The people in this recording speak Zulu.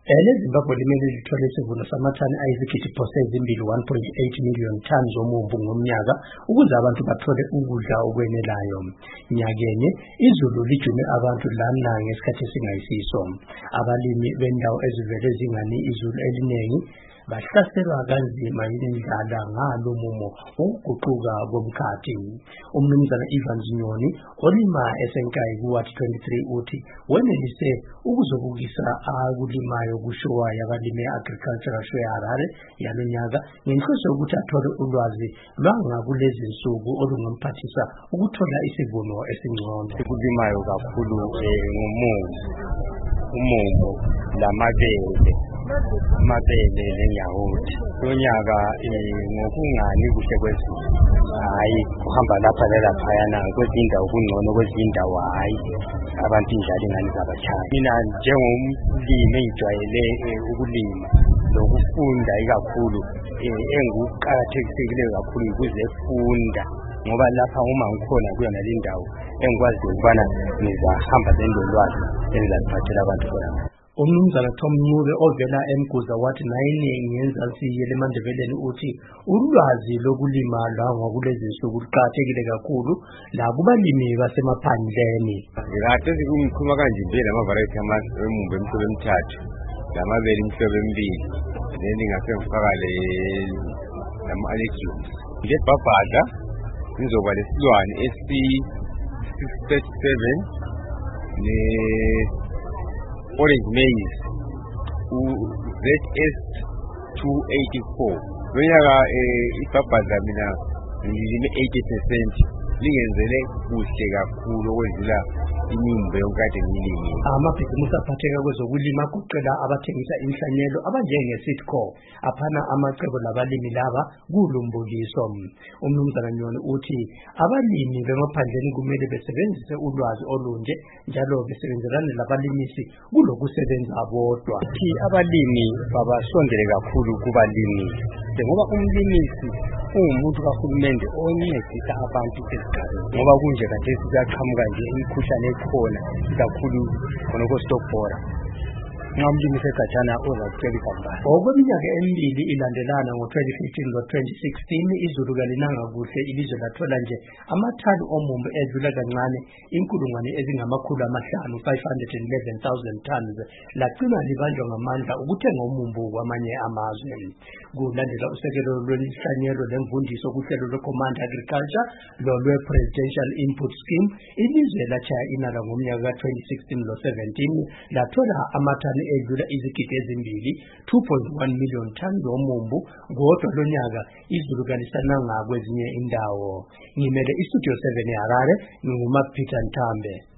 EleZimbabwe limele lithole isivuno samathani ayizigidi ezimbili 1.8 million tons omumbu ngomnyaka ukuze abantu bathole ukudla okwenelayo. Nyakenye izulu lijume abantu lana ngesikhathi esingayisiso. Abalimi bendawo ezivele zingani izulu eliningi bahlaselwa kanzima yindlala ngalo mumo ukuguquka komkhathi. Umnumzana Ivan Zinyoni olima esenkayi kuwathi 23 uthi wenelise ukuzobukisa akulimayo kushowa yabalimi agricultural show yaHarare yalonyaka ngenhloso ukuthi athole ulwazi lwangakulezi insuku olungamphathisa ukuthola isivuno esingcono. Ukulimayo kakhulu umumbu amabele lenyawuthi lonyaka ngokungani kuhle kwezulu hayi kuhamba lapha lelaphayana kwezindawo kungcono kwezindawo hayi abantu injalo ingani zabachaya. Mina njengomlimi engijwayele ukulima lokufunda ikakhulu enguqakathekileyo kakhulu ukuze efunda ngoba lapha uma ngikhona kuyona le ndawo engikwazi ukubana ngizahamba lendolwazi engizaphathela abantu khona. Umnumzana Tom Ncube ovela eMguza wathi nayini ngenzansi yelemandebeleni uthi ulwazi lokulima la ngokulezi insuku luqakathekile kakhulu la kubalimi basemaphandleni. Ngikade sikungikhuluma kanje nje lamavariety amumbu emhlobo emithathu lamabele imhlobo emibili then ngase ngifaka lama-legumes. Ngebhabhada ngizoba lesilwane esi-37 orange maize ZS284. Lonyaka ibhabhada mina ngilime 80% lingenzele kuhle kakhulu okwedlula imimbo yokade ngilimi. Amabhizimusi aphatheka kwezokulima kuqela abathengisa inhlanyelo abanjenge-Sitco aphana amacebo labalimi laba kulumbukiso. Umnumzana Nyoni uthi abalimi bemaphandleni kumele besebenzise ulwazi olunje njalo besebenzelane labalimisi kulokusebenza bodwa. Abalimi babasondele kakhulu kubalimi ngoba umlimisi ungumuntu kahulumende oncedisa abantu esigabeni ngoba kunje kanje siyaqhamuka nje imikhuhlane ekhona kakhulu khonoko stokbora ngamlimi segatshana ozakuthelisa mbali. Okweminyaka emibili ilandelana ngo-2015 ngo-2016 izulu kalinanga kuhle ilizwe lathola nje amathani omumbu edlula kancane 511,000 tons lagcina libanjwa ngamandla ukuthenga umumbu kwamanye amazwe. Kulandela usekelo lwenhlanyelo lemvundiso kuhlelo lwe-Command Agriculture lolwe-Presidential Input Scheme, ilizwe lachaya inala ngomnyaka ka-2016 lo-17 lathola amathani edlula izigidi ezimbili 2.1 million tons omumbu kodwa lonyaka izulu kalisananga kwezinye indawo. Ngimele iStudio 7 eHarare, nginguma Peter Ntambe.